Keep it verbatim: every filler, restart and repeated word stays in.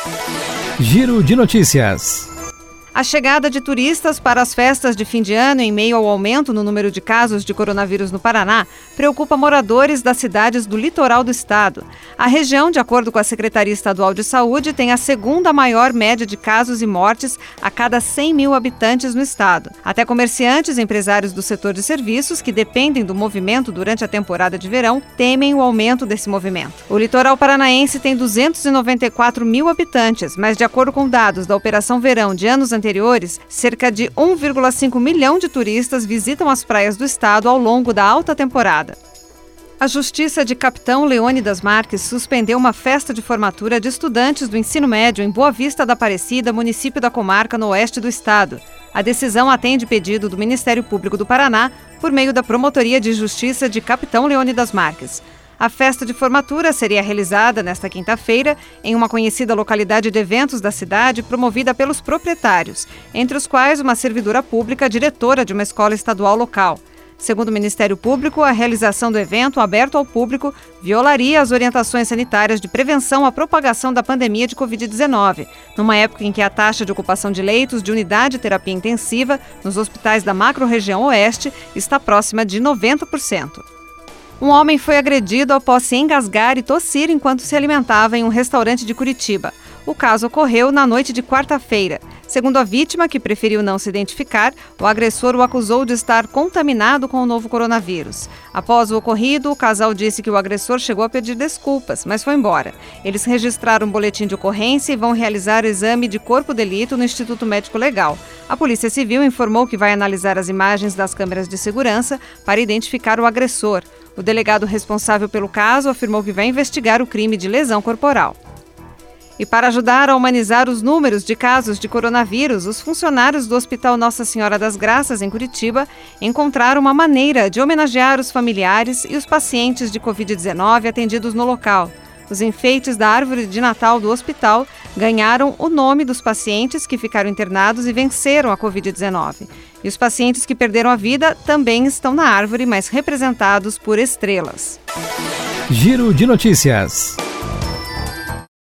Giro de notícias. A chegada de turistas para as festas de fim de ano em meio ao aumento no número de casos de coronavírus no Paraná preocupa moradores das cidades do litoral do estado. A região, de acordo com a Secretaria Estadual de Saúde, tem a segunda maior média de casos e mortes a cada cem mil habitantes no estado. Até comerciantes e empresários do setor de serviços, que dependem do movimento durante a temporada de verão, temem o aumento desse movimento. O litoral paranaense tem duzentos e noventa e quatro mil habitantes, mas de acordo com dados da Operação Verão de anos anteriores, anteriores, cerca de um vírgula cinco milhão de turistas visitam as praias do estado ao longo da alta temporada. A Justiça de Capitão Leônidas Marques suspendeu uma festa de formatura de estudantes do ensino médio em Boa Vista da Aparecida, município da comarca no oeste do estado. A decisão atende pedido do Ministério Público do Paraná por meio da Promotoria de Justiça de Capitão Leônidas Marques. A festa de formatura seria realizada nesta quinta-feira em uma conhecida localidade de eventos da cidade, promovida pelos proprietários, entre os quais uma servidora pública diretora de uma escola estadual local. Segundo o Ministério Público, a realização do evento aberto ao público violaria as orientações sanitárias de prevenção à propagação da pandemia de covid dezenove, numa época em que a taxa de ocupação de leitos de unidade de terapia intensiva nos hospitais da macro-região oeste está próxima de noventa por cento. Um homem foi agredido após se engasgar e tossir enquanto se alimentava em um restaurante de Curitiba. O caso ocorreu na noite de quarta-feira. Segundo a vítima, que preferiu não se identificar, o agressor o acusou de estar contaminado com o novo coronavírus. Após o ocorrido, o casal disse que o agressor chegou a pedir desculpas, mas foi embora. Eles registraram um boletim de ocorrência e vão realizar exame de corpo de delito no Instituto Médico Legal. A Polícia Civil informou que vai analisar as imagens das câmeras de segurança para identificar o agressor. O delegado responsável pelo caso afirmou que vai investigar o crime de lesão corporal. E para ajudar a humanizar os números de casos de coronavírus, os funcionários do Hospital Nossa Senhora das Graças, em Curitiba, encontraram uma maneira de homenagear os familiares e os pacientes de covid dezenove atendidos no local. Os enfeites da árvore de Natal do hospital ganharam o nome dos pacientes que ficaram internados e venceram a covid dezenove. E os pacientes que perderam a vida também estão na árvore, mas representados por estrelas. Giro de notícias.